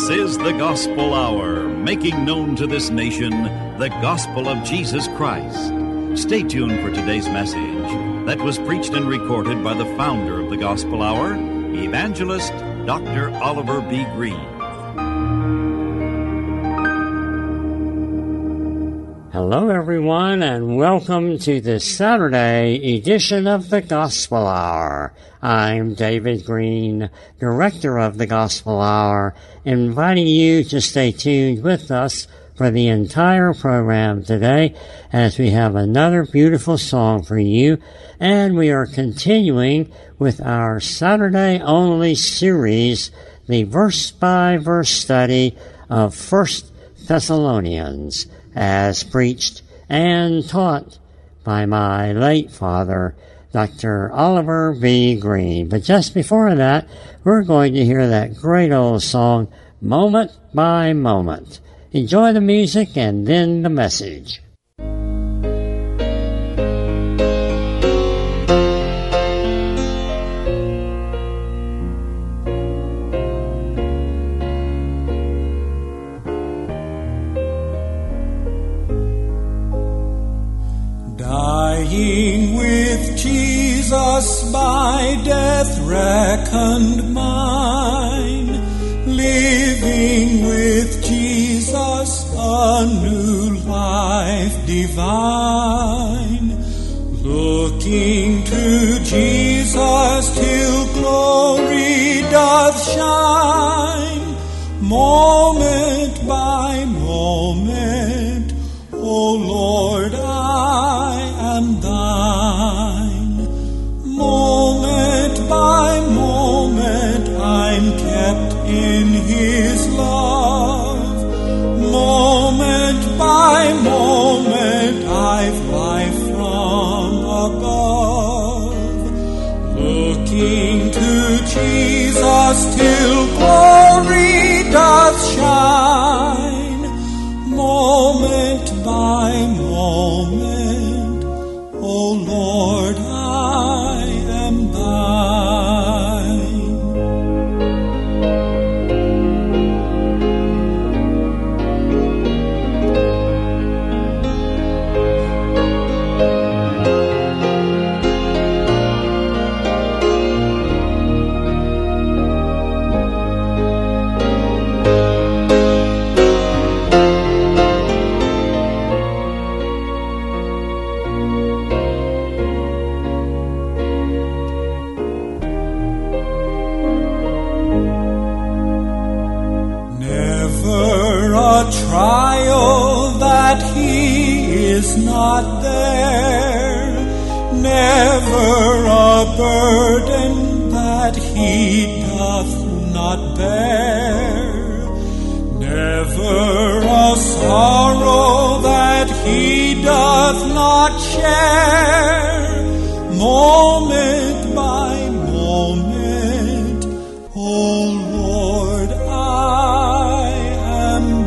This is the Gospel Hour, making known to this nation the gospel of Jesus Christ. Stay tuned for today's message that was preached and recorded by the founder of the Gospel Hour, Evangelist Dr. Oliver B. Green. Hello, everyone, and welcome to the Saturday edition of the Gospel Hour. I'm David Green, Director of the Gospel Hour, inviting you to stay tuned with us for the entire program today as we have another beautiful song for you, and we are continuing with our Saturday-only series, the verse-by-verse study of 1 Thessalonians, as preached and taught by my late father, Dr. Oliver B. Green. But just before that, we're going to hear that great old song, Moment by Moment. Enjoy the music and then the message. Dying with Jesus by death reckoned mine, living with Jesus a new life divine, looking to Jesus till glory doth shine, moment by moment, O Lord, I am thine. Moment by moment, I'm kept in His love. Moment by moment, I've life from above. Looking to Jesus till glory doth shine. Moment by moment, O Lord, I am thine. Trial that He is not there, never a burden that He doth not bear, never a sorrow that He doth not share, moment by moment, O Lord, I am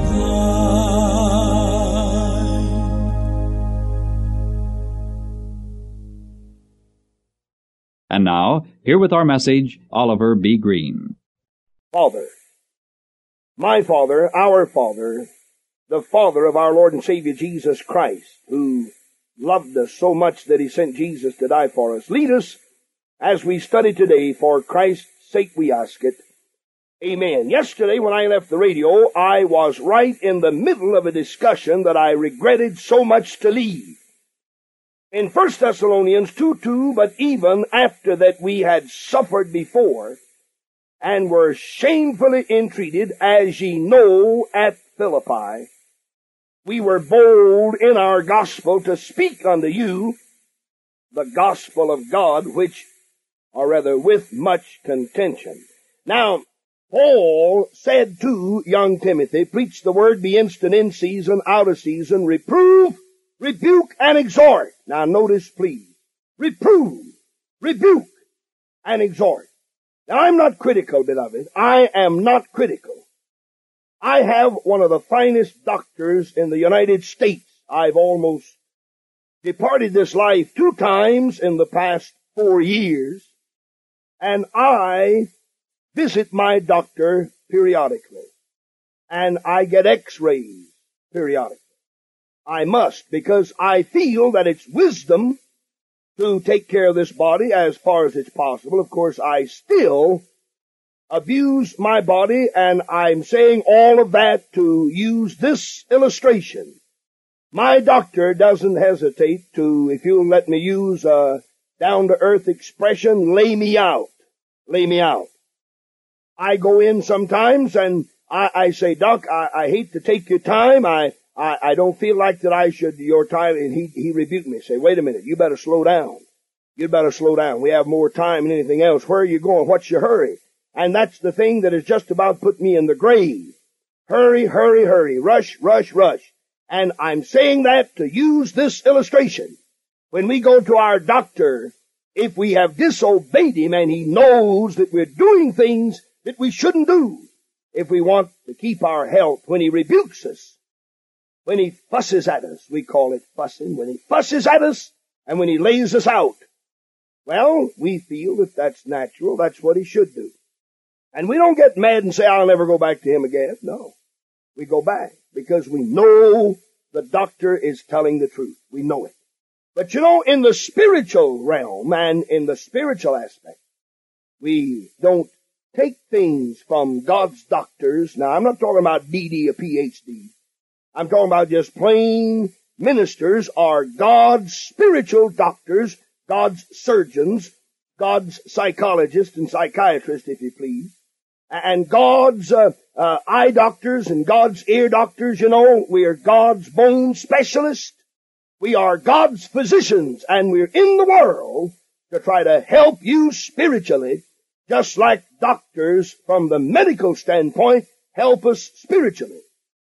And now, here with our message, Oliver B. Green. Father, my Father, our Father, the Father of our Lord and Savior Jesus Christ, who loved us so much that He sent Jesus to die for us. Lead us as we study today. For Christ's sake we ask it. Amen. Yesterday when I left the radio, I was right in the middle of a discussion that I regretted so much to leave. In 1 Thessalonians 2:2, but even after that we had suffered before, and were shamefully entreated, as ye know, at Philippi, we were bold in our gospel to speak unto you the gospel of God, which, or rather with much contention. Now, Paul said to young Timothy, preach the word, be instant in season, out of season, reprove, rebuke, and exhort. Now notice, please. Reprove, rebuke, and exhort. Now I'm not critical, beloved. I am not critical. I have one of the finest doctors in the United States. I've almost departed this life 2 times in the past 4 years, and I visit my doctor periodically. and I get x-rays periodically. I must, because I feel that it's wisdom to take care of this body as far as it's possible. Of course, I still abuse my body, and I'm saying all of that to use this illustration. My doctor doesn't hesitate to, if you'll let me use a down-to-earth expression, lay me out. Lay me out. I go in sometimes and I say, Doc, I hate to take your time. I don't feel like that I should your time. And he rebuked me. Say, wait a minute, you better slow down. You better slow down. We have more time than anything else. Where are you going? What's your hurry? And that's the thing that has just about put me in the grave. Hurry, hurry, hurry. Rush, rush, rush. And I'm saying that to use this illustration. When we go to our doctor, if we have disobeyed him and he knows that we're doing things that we shouldn't do, if we want to keep our health, when he rebukes us, when he fusses at us, we call it fussing, when he fusses at us and when he lays us out, well, we feel that that's natural, that's what he should do. And we don't get mad and say, I'll never go back to him again. No. We go back because we know the doctor is telling the truth. We know it. But you know, in the spiritual realm and in the spiritual aspect, we don't take things from God's doctors. Now, I'm not talking about DD or PhD. I'm talking about just plain ministers are God's spiritual doctors, God's surgeons, God's psychologists and psychiatrists, if you please. And God's eye doctors and God's ear doctors, you know, we are God's bone specialists. We are God's physicians, and we're in the world to try to help you spiritually, just like doctors from the medical standpoint help us spiritually.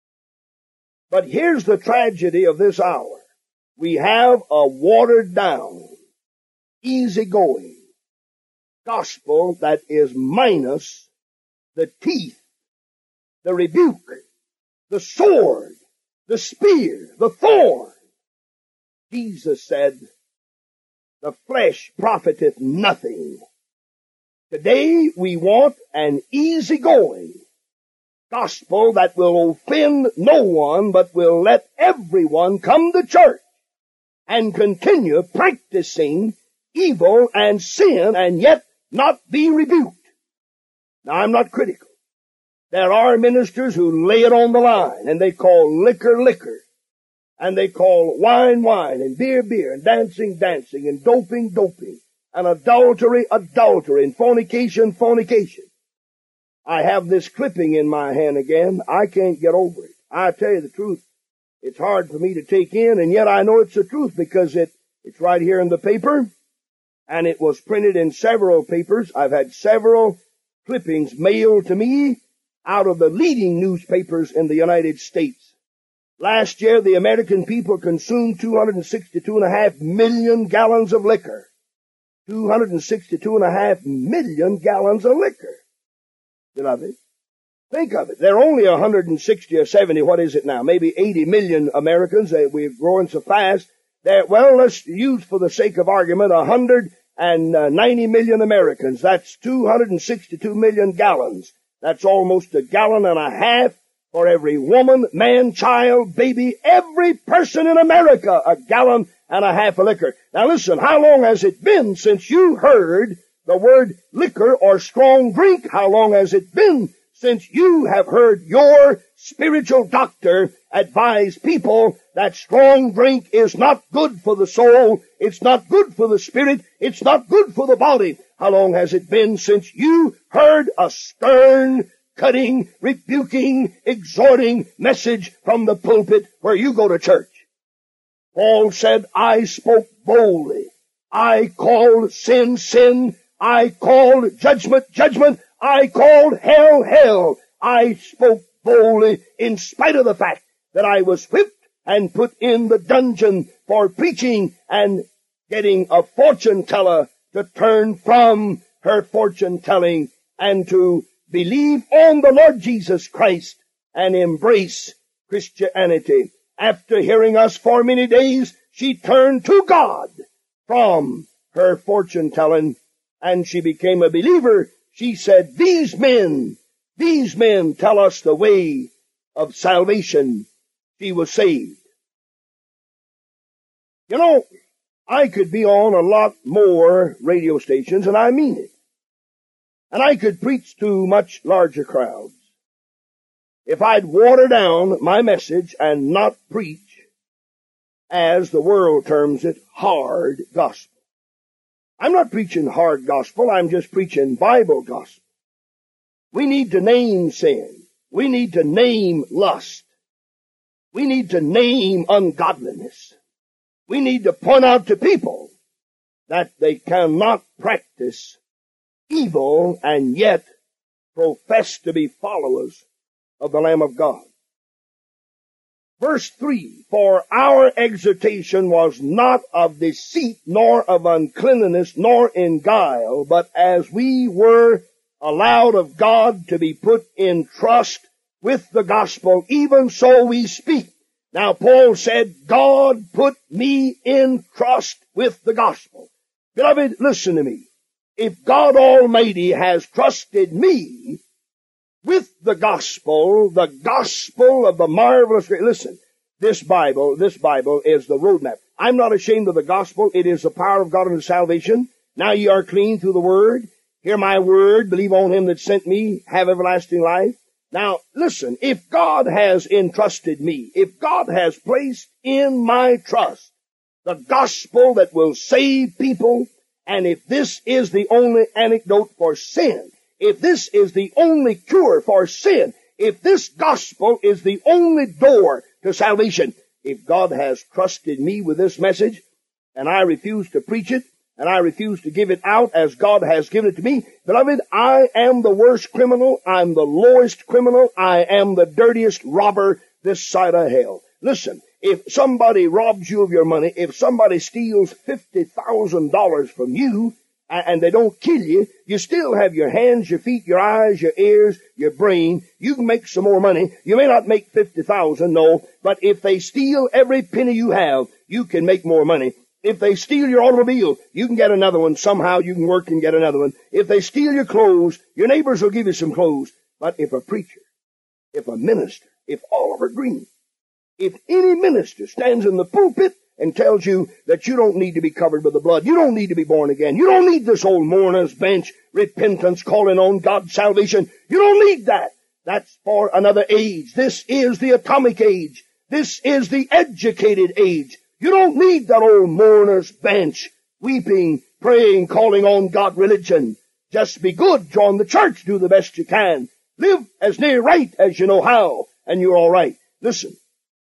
But here's the tragedy of this hour. We have a watered down, easygoing gospel that is minus the teeth, the rebuke, the sword, the spear, the thorn. Jesus said, the flesh profiteth nothing. Today we want an easygoing gospel that will offend no one, but will let everyone come to church and continue practicing evil and sin and yet not be rebuked. Now, I'm not critical. There are ministers who lay it on the line, and they call liquor, liquor, and they call wine, wine, and beer, beer, and dancing, dancing, and doping, doping, and adultery, adultery, and fornication, fornication. I have this clipping in my hand again. I can't get over it. I tell you the truth. It's hard for me to take in, and yet I know it's the truth because it's right here in the paper, and it was printed in several papers. I've had several clippings mailed to me out of the leading newspapers in the United States. Last year, the American people consumed 262.5 million gallons of liquor. 262.5 million gallons of liquor. Beloved, think of it. There are only 160 or 70, what is it now? Maybe 80 million Americans. We're growing so fast. Well, let's use for the sake of argument 190 million Americans. That's 262 million gallons. That's almost a gallon and a half for every woman, man, child, baby, every person in America, a gallon and a half of liquor. Now listen, how long has it been since you heard the word liquor or strong drink? How long has it been since you have heard your spiritual doctor advise people that strong drink is not good for the soul, it's not good for the spirit, it's not good for the body? How long has it been since you heard a stern, cutting, rebuking, exhorting message from the pulpit where you go to church? Paul said, I spoke boldly. I called sin, sin. I called judgment, judgment. I called hell, hell. I spoke boldly in spite of the fact that I was whipped and put in the dungeon for preaching and getting a fortune teller to turn from her fortune telling and to believe on the Lord Jesus Christ and embrace Christianity. After hearing us for many days, she turned to God from her fortune telling and she became a believer. She said, these men tell us the way of salvation, she was saved. You know, I could be on a lot more radio stations, and I mean it. And I could preach to much larger crowds if I'd water down my message and not preach, as the world terms it, hard gospel. I'm not preaching hard gospel, I'm just preaching Bible gospel. We need to name sin. We need to name lust. We need to name ungodliness. We need to point out to people that they cannot practice evil and yet profess to be followers of the Lamb of God. Verse 3, for our exhortation was not of deceit, nor of uncleanness, nor in guile, but as we were allowed of God to be put in trust with the gospel, even so we speak. Now Paul said, God put me in trust with the gospel. Beloved, listen to me. If God Almighty has trusted me with the gospel of the marvelous grace. Listen, this Bible is the roadmap. I'm not ashamed of the gospel. It is the power of God unto salvation. Now ye are clean through the word. Hear my word. Believe on him that sent me. Have everlasting life. Now, listen, if God has entrusted me, if God has placed in my trust the gospel that will save people, and if this is the only antidote for sin, if this is the only cure for sin, if this gospel is the only door to salvation, if God has trusted me with this message, and I refuse to preach it, and I refuse to give it out as God has given it to me, beloved, I am the worst criminal, I'm the lowest criminal, I am the dirtiest robber this side of hell. Listen, if somebody robs you of your money, if somebody steals $50,000 from you, and they don't kill you, you still have your hands, your feet, your eyes, your ears, your brain. You can make some more money. You may not make 50,000, no, but if they steal every penny you have, you can make more money. If they steal your automobile, you can get another one. Somehow you can work and get another one. If they steal your clothes, your neighbors will give you some clothes. But if a preacher, if a minister, if Oliver Green, if any minister stands in the pulpit and tells you that you don't need to be covered with the blood, you don't need to be born again, you don't need this old mourner's bench, repentance, calling on God's salvation, you don't need that. That's for another age. This is the atomic age. This is the educated age. You don't need that old mourner's bench, weeping, praying, calling on God religion. Just be good, join the church, do the best you can. Live as near right as you know how, and you're all right. Listen,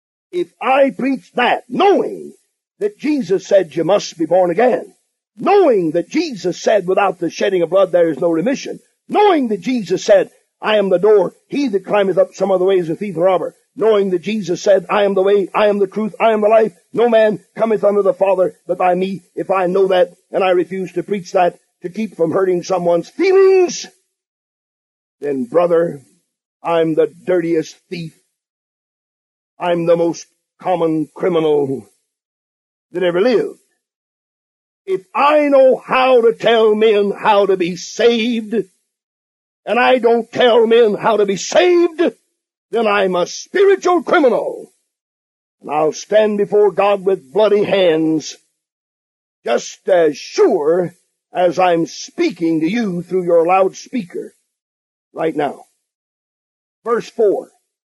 if I preach that, knowing that Jesus said you must be born again, knowing that Jesus said without the shedding of blood there is no remission, knowing that Jesus said, I am the door, he that climbeth up some other way is a thief and robber, knowing that Jesus said, I am the way, I am the truth, I am the life, no man cometh unto the Father but by me. If I know that and I refuse to preach that to keep from hurting someone's feelings, then brother, I'm the dirtiest thief. I'm the most common criminal that ever lived. If I know how to tell men how to be saved, and I don't tell men how to be saved, then I'm a spiritual criminal. And I'll stand before God with bloody hands, just as sure as I'm speaking to you through your loudspeaker right now. Verse 4.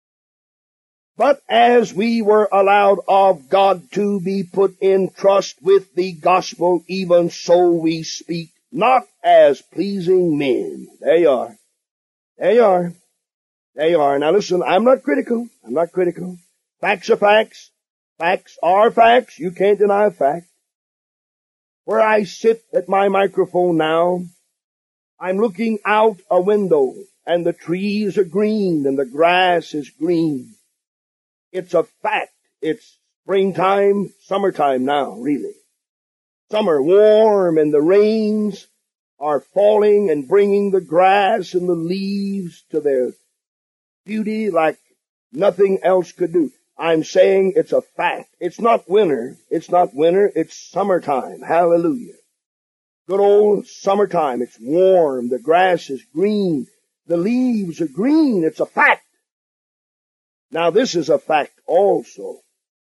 But as we were allowed of God to be put in trust with the gospel, even so we speak, not as pleasing men. There you are. There you are. There you are. Now listen, I'm not critical. I'm not critical. Facts are facts. Facts are facts. You can't deny fact. Where I sit at my microphone now, I'm looking out a window, and the trees are green, and the grass is green. It's a fact. It's springtime, summertime now, really. Summer warm, and the rains are falling and bringing the grass and the leaves to their beauty like nothing else could do. I'm saying it's a fact. It's not winter. It's not winter. It's summertime. Hallelujah. Good old summertime. It's warm. The grass is green. The leaves are green. It's a fact. Now this is a fact also.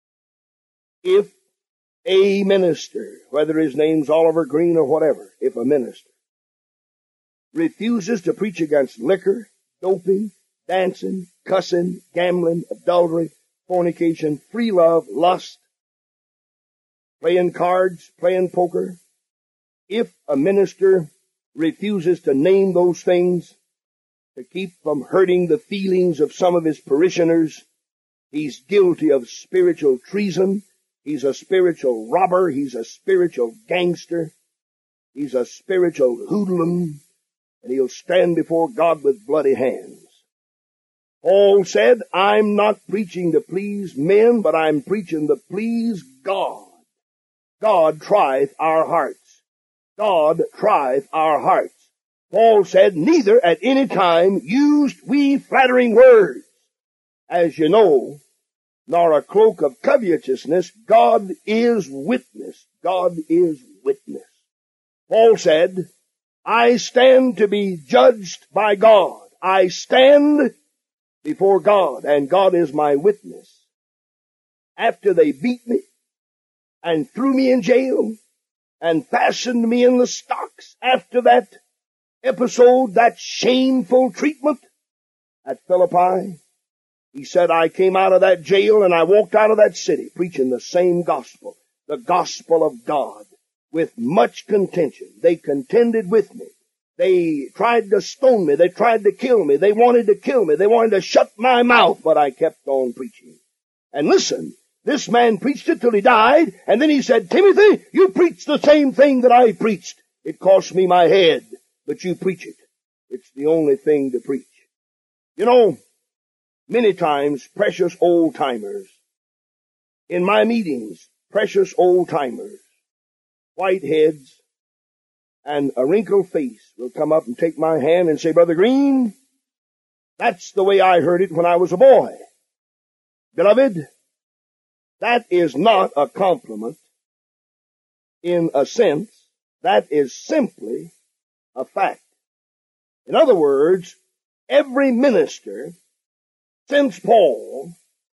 If a minister, whether his name's Oliver Green or whatever, if a minister refuses to preach against liquor, doping, dancing, cussing, gambling, adultery, fornication, free love, lust, playing cards, playing poker, if a minister refuses to name those things to keep from hurting the feelings of some of his parishioners, he's guilty of spiritual treason. He's a spiritual robber. He's a spiritual gangster. He's a spiritual hoodlum. And he'll stand before God with bloody hands. Paul said, I'm not preaching to please men, but I'm preaching to please God. God trieth our hearts. God trieth our hearts. Paul said, neither at any time used we flattering words, as you know, nor a cloak of covetousness. God is witness. God is witness. Paul said, I stand to be judged by God. I stand before God, and God is my witness. After they beat me and threw me in jail and fastened me in the stocks, after that episode, that shameful treatment at Philippi, he said, I came out of that jail and I walked out of that city preaching the same gospel, the gospel of God, with much contention. They contended with me. They tried to stone me. They tried to kill me. They wanted to kill me. They wanted to shut my mouth, but I kept on preaching. And listen, this man preached it till he died, and then he said, Timothy, you preach the same thing that I preached. It cost me my head, but you preach it. It's the only thing to preach. You know, many times, precious old-timers, in my meetings, precious old-timers, white heads, and a wrinkled face will come up and take my hand and say, Brother Green, that's the way I heard it when I was a boy. Beloved, that is not a compliment in a sense. That is simply a fact. In other words, every minister since Paul,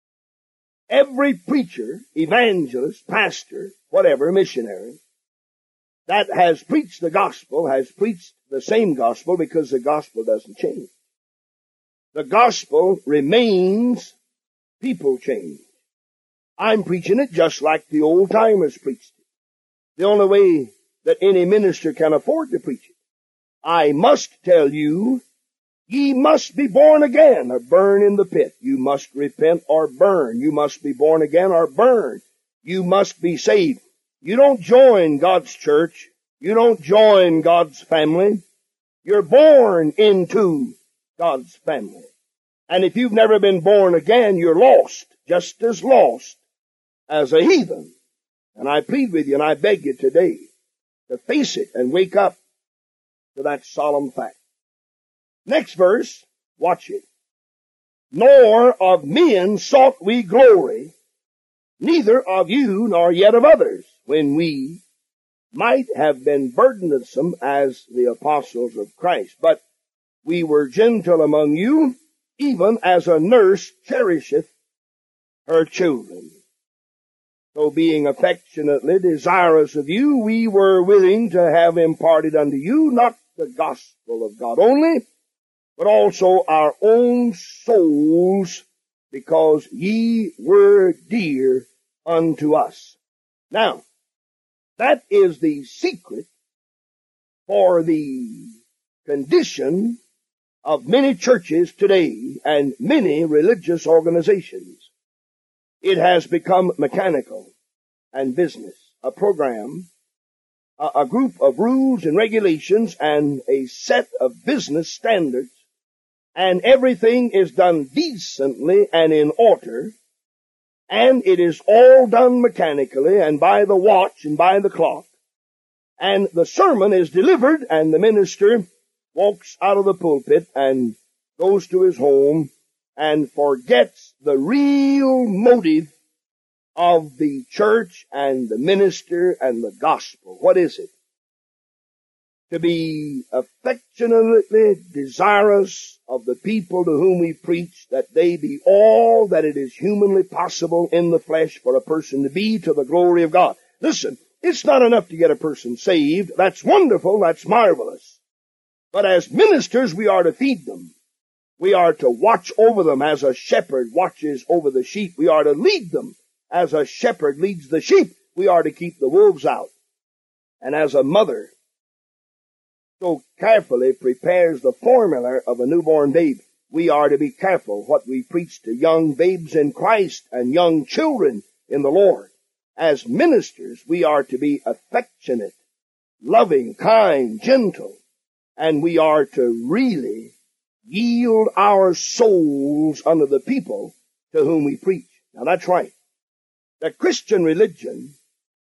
every preacher, evangelist, pastor, whatever, missionary, that has preached the gospel has preached the same gospel, because the gospel doesn't change. The gospel remains, people change. I'm preaching it just like the old timers preached it. The only way that any minister can afford to preach it. I must tell you, ye must be born again or burn in the pit. You must repent or burn. You must be born again or burn. You must be saved. You don't join God's church. You don't join God's family. You're born into God's family. And if you've never been born again, you're lost, just as lost as a heathen. And I plead with you and I beg you today to face it and wake up to that solemn fact. Next verse, watch it. Nor of men sought we glory, neither of you nor yet of others, when we might have been burdensome as the apostles of Christ. But we were gentle among you, even as a nurse cherisheth her children. So being affectionately desirous of you, we were willing to have imparted unto you not the gospel of God only, but also our own souls, because ye were dear unto us. Now, that is the secret for the condition of many churches today and many religious organizations. It has become mechanical and business, a program, a group of rules and regulations and a set of business standards, and everything is done decently and in order, and it is all done mechanically and by the watch and by the clock. And the sermon is delivered and the minister walks out of the pulpit and goes to his home and forgets the real motive of the church and the minister and the gospel. What is it? to be affectionately desirous of the people to whom we preach, that they be all that it is humanly possible in the flesh for a person to be, to the glory of God. Listen, it's not enough to get a person saved. That's wonderful. That's marvelous. But as ministers, we are to feed them. We are to watch over them as a shepherd watches over the sheep. We are to lead them as a shepherd leads the sheep. We are to keep the wolves out. And as a mother so carefully prepares the formula of a newborn babe, we are to be careful what we preach to young babes in Christ and young children in the Lord. As ministers, we are to be affectionate, loving, kind, gentle, and we are to really yield our souls unto the people to whom we preach. Now that's right. The Christian religion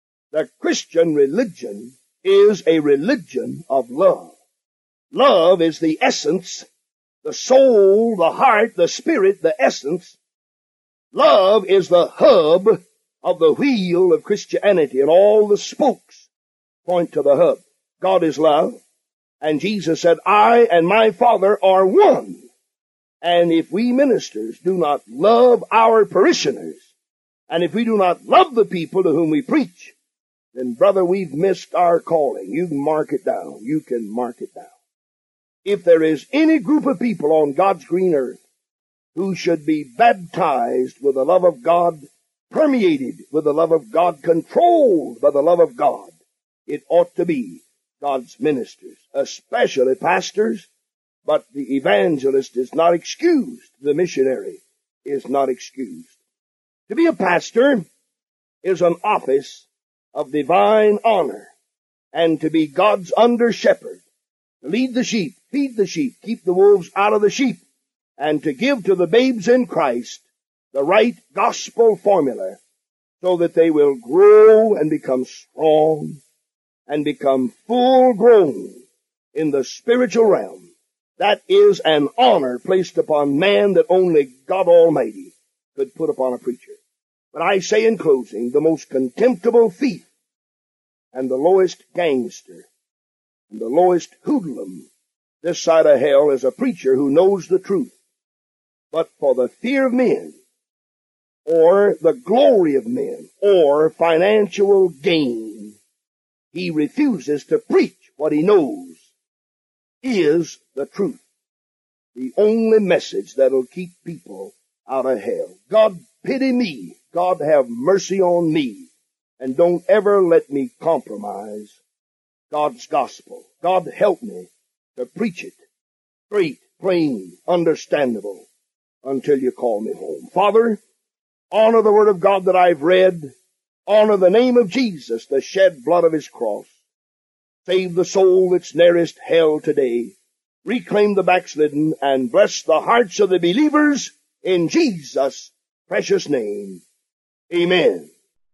is a religion of love. Love is the essence, the soul, the heart, the spirit, the essence. Love is the hub of the wheel of Christianity, and all the spokes point to the hub. God is love, and Jesus said, I and my Father are one. And if we ministers do not love our parishioners, and if we do not love the people to whom we preach, then, brother, we've missed our calling. You can mark it down. You can mark it down. If there is any group of people on God's green earth who should be baptized with the love of God, permeated with the love of God, controlled by the love of God, it ought to be God's ministers, especially pastors, but the evangelist is not excused. The missionary is not excused. To be a pastor is an office of divine honor, and to be God's under shepherd, to lead the sheep, feed the sheep, keep the wolves out of the sheep, and to give to the babes in Christ the right gospel formula so that they will grow and become strong and become full grown in the spiritual realm. That is an honor placed upon man that only God Almighty could put upon a preacher. But I say in closing, the most contemptible thief and the lowest gangster and the lowest hoodlum this side of hell is a preacher who knows the truth, but for the fear of men or the glory of men or financial gain, he refuses to preach what he knows is the truth, the only message that'll keep people out of hell. God pity me. God have mercy on me. And don't ever let me compromise God's gospel. God help me to preach it straight, plain, understandable until you call me home. Father, honor the word of God that I've read. Honor the name of Jesus, the shed blood of his cross. Save the soul that's nearest hell today. Reclaim the backslidden and bless the hearts of the believers in Jesus' precious name. Amen.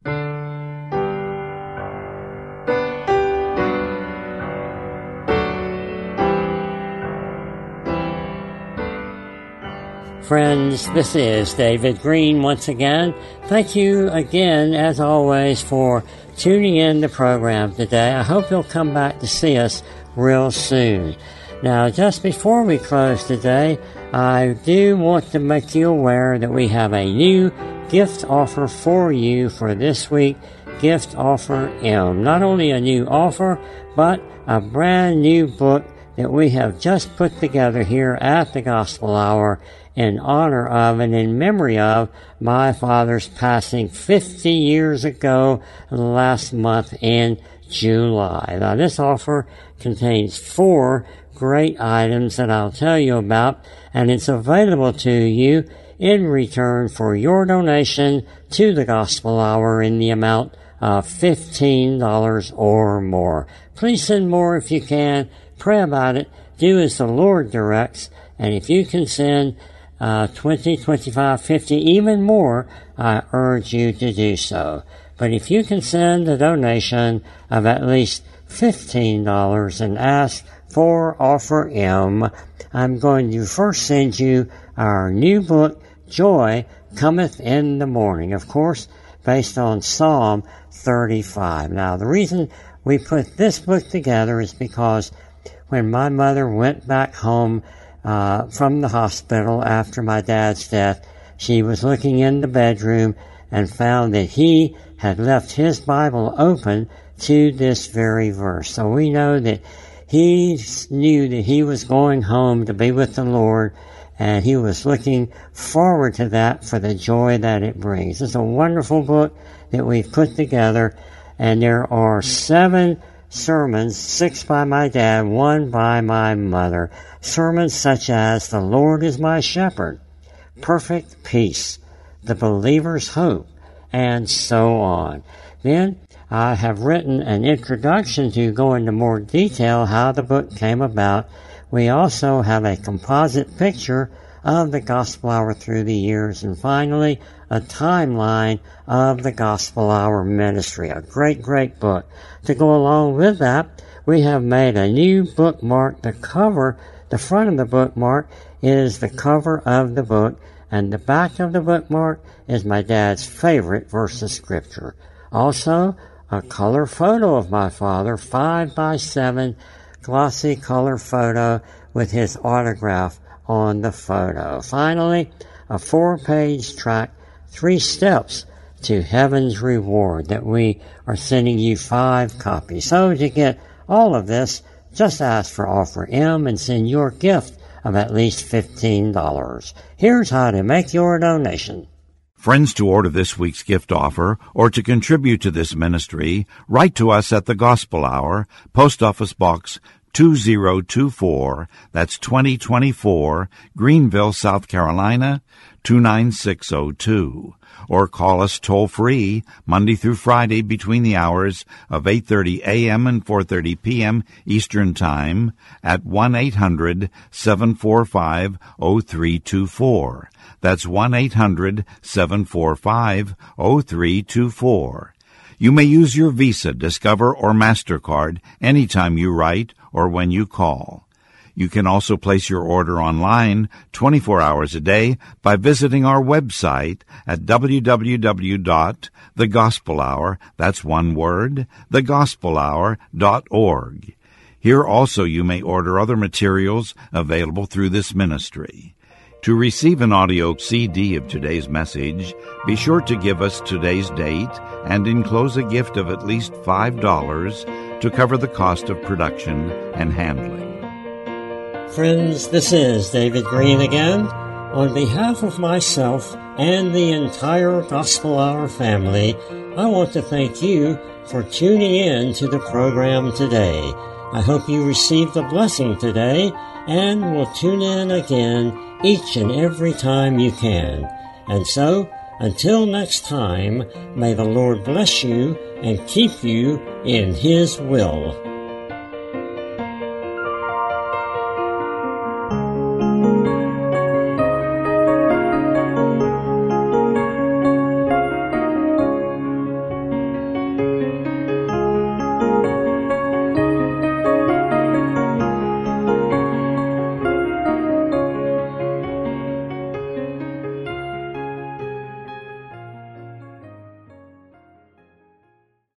Friends, this is David Green once again. Thank you again, as always, for tuning in the program today. I hope you'll come back to see us real soon. Now, just before we close today, I do want to make you aware that we have a new gift offer for you for this week, Gift Offer M. Not only a new offer, but a brand new book that we have just put together here at the Gospel Hour in honor of and in memory of my father's passing 50 years ago last month in July. Now, this offer contains 4 great items that I'll tell you about, and it's available to you in return for your donation to the Gospel Hour in the amount of $15 or more. Please send more if you can. Pray about it. Do as the Lord directs. And if you can send 20, 25, 50, even more, I urge you to do so. But if you can send a donation of at least $15 and ask for Offer M, I'm going to first send you our new book, Joy Cometh in the Morning. Of course, based on Psalm 35. Now, the reason we put this book together is because when my mother went back home from the hospital after my dad's death, she was looking in the bedroom and found that he had left his Bible open to this very verse. So we know that he knew that he was going home to be with the Lord, and he was looking forward to that for the joy that it brings. It's a wonderful book that we've put together, and there are 7 sermons, 6 by my dad, 1 by my mother. Sermons such as The Lord is My Shepherd, Perfect Peace, The Believer's Hope, and so on. Then I have written an introduction to go into more detail how the book came about. We also have a composite picture of the Gospel Hour through the years, and finally a timeline of the Gospel Hour ministry. A great, great book. To go along with that, we have made a new bookmark. The front of the bookmark is the cover of the book, and the back of the bookmark is my dad's favorite verse of Scripture. Also, a color photo of my father, 5x7 glossy color photo with his autograph on the photo. Finally, a 4-page tract, 3 steps to heaven's reward, that we are sending you 5 copies. So to get all of this, just ask for Offer M and send your gift of at least $15. Here's how to make your donation. Friends, to order this week's gift offer or to contribute to this ministry, write to us at the Gospel Hour, Post Office Box 2024, that's 2024, Greenville, South Carolina, 29602. Or call us toll-free Monday through Friday between the hours of 8:30 a.m. and 4:30 p.m. Eastern Time at 1-800-745-0324. That's 1-800-745-0324. You may use your Visa, Discover, or MasterCard anytime you write or when you call. You can also place your order online 24 hours a day by visiting our website at www.thegospelhour, that's one word, thegospelhour.org. Here also you may order other materials available through this ministry. To receive an audio CD of today's message, be sure to give us today's date and enclose a gift of at least $5 to cover the cost of production and handling. Friends, this is David Green again. On behalf of myself and the entire Gospel Hour family, I want to thank you for tuning in to the program today. I hope you received a blessing today and will tune in again each and every time you can. And so, until next time, may the Lord bless you and keep you in His will.